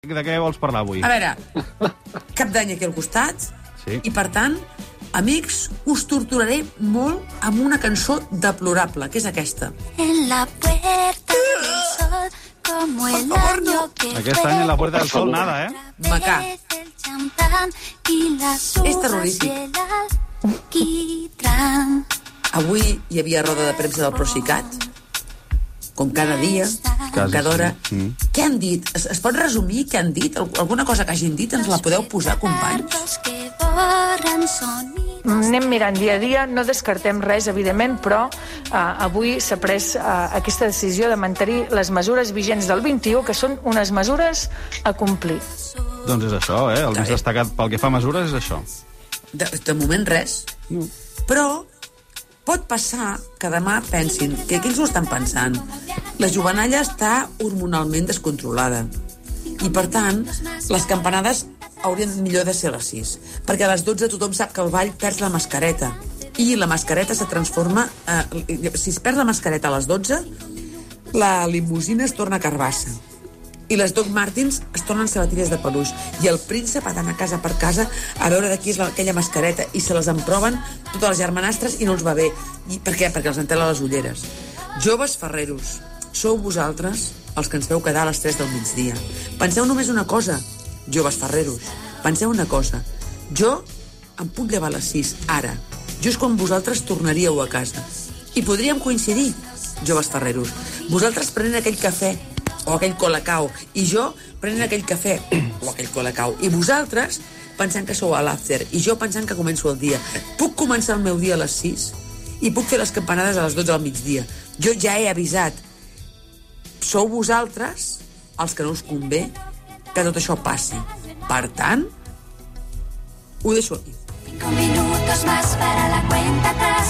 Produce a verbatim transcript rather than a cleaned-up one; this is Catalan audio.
De què vols parlar avui? A veure, cap d'any aquí al costat, sí. I per tant, amics, us torturaré molt amb una cançó deplorable, que és aquesta. En la puerta del sol, como el año que Aquest any en la Puerta del Sol, nada, eh? Macà. És terrorífic. Avui hi havia roda de premsa del Procicat, com cada dia, com cada hora. Mm. Què han dit? Es, es pot resumir què han dit? Alguna cosa que hagin dit ens la podeu posar, companys? Anem mirant dia a dia, no descartem res, evidentment, però eh, avui s'ha pres eh, aquesta decisió de mantenir les mesures vigents del vint-i-u, que són unes mesures a complir. Doncs és això, eh? El més destacat pel que fa a mesures és això. De, de moment res. No. Però pot passar que demà pensin que aquells ho estan pensant. La jovenalla està hormonalment descontrolada. I, per tant, les campanades haurien millor de ser a les sis. Perquè a les dotze tothom sap que el ball perd la mascareta. I la mascareta se transforma... Eh, si es perd la mascareta a les dotze, la limusina es torna carbassa. I les Doc Martens es tornen sabatilles de peluix. I el príncep ha d'anar casa per casa a veure de qui és aquella mascareta i se les emproven totes les germanastres i no els va bé. I per què? Perquè els entela les ulleres. Joves ferreros, sou vosaltres els que ens feu quedar a les tres del migdia. Penseu només una cosa, joves ferreros. Penseu una cosa. Jo em puc llevar a les sis, ara, just quan vosaltres tornaríeu a casa. I podríem coincidir, joves ferreros. Vosaltres prenent aquell cafè o aquell colacao, i jo prenent aquell cafè o aquell colacao, i vosaltres pensant que sou a l'after, i jo pensant que començo el dia. Puc començar el meu dia a les sis i puc fer les campanades a les dotze del migdia. Jo ja he avisat. Sou vosaltres els que no us convé que tot això passi. Per tant, ho deixo aquí. Cinco minutos más para la cuenta atrás.